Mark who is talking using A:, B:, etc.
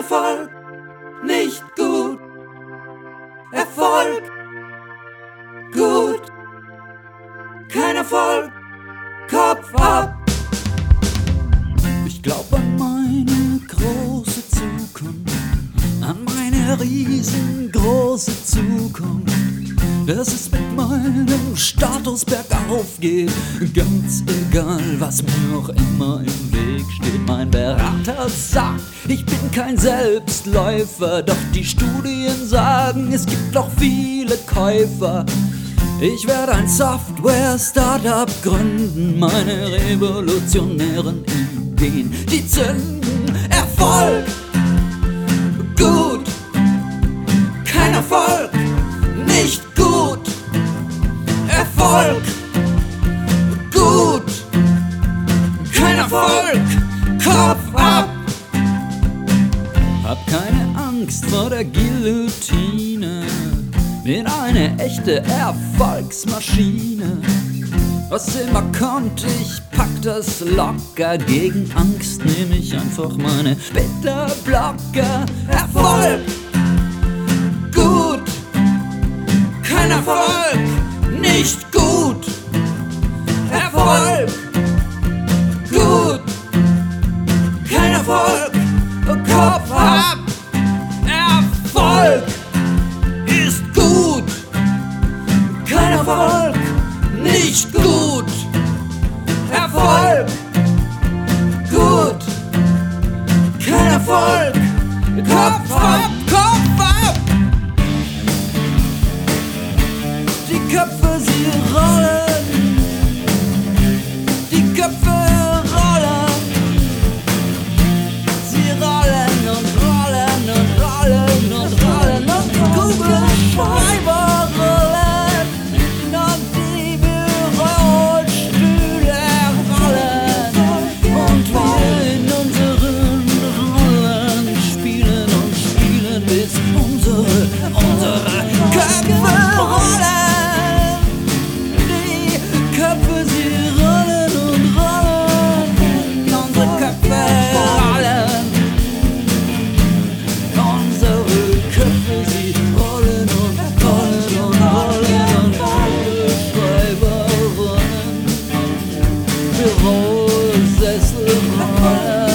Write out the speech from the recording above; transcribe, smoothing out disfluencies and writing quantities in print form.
A: Erfolg, nicht gut. Erfolg, gut. Kein Erfolg, Kopf ab.
B: Ich glaub an meine große Zukunft, an meine riesengroße Zukunft, dass es mit meinem Status bergauf geht, ganz egal, was mir auch immer im Weg steht. Mein Berater sagt, ich bin kein Selbstläufer, doch die Studien sagen, es gibt noch viele Käufer. Ich werde ein Software-Startup gründen, meine revolutionären Ideen, die zünden. Erfolg,
A: Gut, kein Erfolg, nicht gut. Erfolg, gut, kein Erfolg, Kopf ab.
B: hab keine Angst vor der Guillotine, bin eine echte Erfolgsmaschine. Was immer kommt, ich pack das locker. Gegen Angst nehm ich einfach meine Beta-Blocker.
A: Erfolg, gut, kein Erfolg, nicht gut. Erfolg, gut, kein Erfolg, Kopf ab. Erfolg ist gut, kein Erfolg, nicht gut. Erfolg, gut, kein Erfolg, Kopf ab, Kopf ab.
B: Die Köpfe, sie rollen, die Köpfe rollen, sie rollen und rollen und rollen und rollen und die Kugelschreiber rollen und die Bürostühle rollen und wir in unseren Rollen spielen und spielen, bis unsere Köpfe rollen. Köpfe, sie rollen und rollen, unsere Köpfe rollen. Unsere Köpfe, sie rollen und rollen und rollen und Kugelschreiber rollen. Bürosessel rollen.